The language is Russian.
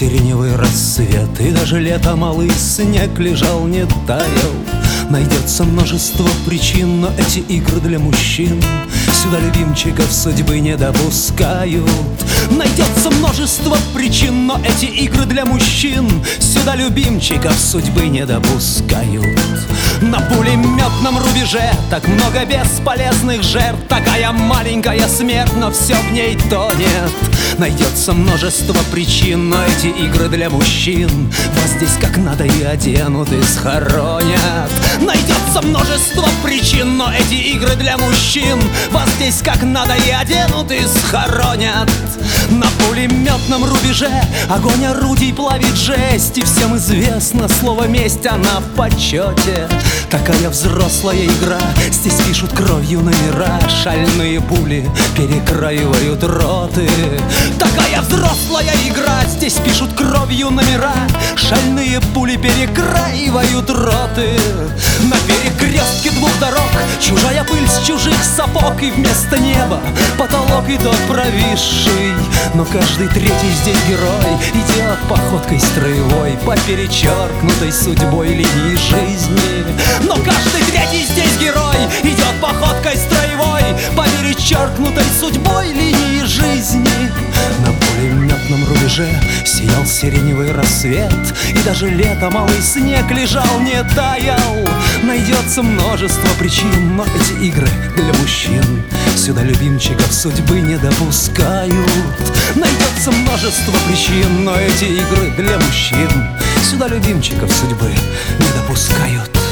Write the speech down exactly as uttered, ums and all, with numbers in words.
сиреневый рассвет, и даже лето малый снег лежал, не таял. Найдется множество причин, но эти игры для мужчин сюда любимчиков судьбы не допускают. Найдется множество причин, но эти игры для мужчин сюда любимчиков судьбы не допускают. На пулеметном рубеже так много бесполезных жертв, такая маленькая смерть, но все в ней тонет. Найдется множество причин, но эти игры для мужчин вас здесь как надо и оденут, и схоронят. Найдется множество причин, но эти игры для мужчин вас здесь как надо и оденут, и схоронят. На пулеметном рубеже огонь орудий плавит жесть, и всем известно слово месть, она в почете. Такая взрослая игра, здесь пишут кровью номера, шальные пули перекраивают роты. Такая взрослая игра, здесь пишут кровью номера, шальные пули перекраивают роты. На перекрестке двух дорог чужая пыль с чужих сапог, и вместо неба потолок и тот провисший. Но каждый третий здесь герой идет походкой строевой по перечеркнутой судьбой линии жизни. Но каждый третий здесь герой идет походкой строевой по перечеркнутой судьбой линии жизни. На пулеметном рубеже сиял сиреневый рассвет, и даже лето малый снег лежал, не таял. Найдется множество причин, но эти игры для мужчин сюда любимчиков судьбы не допускают. Найдется множество причин, но эти игры для мужчин сюда любимчиков судьбы не допускают.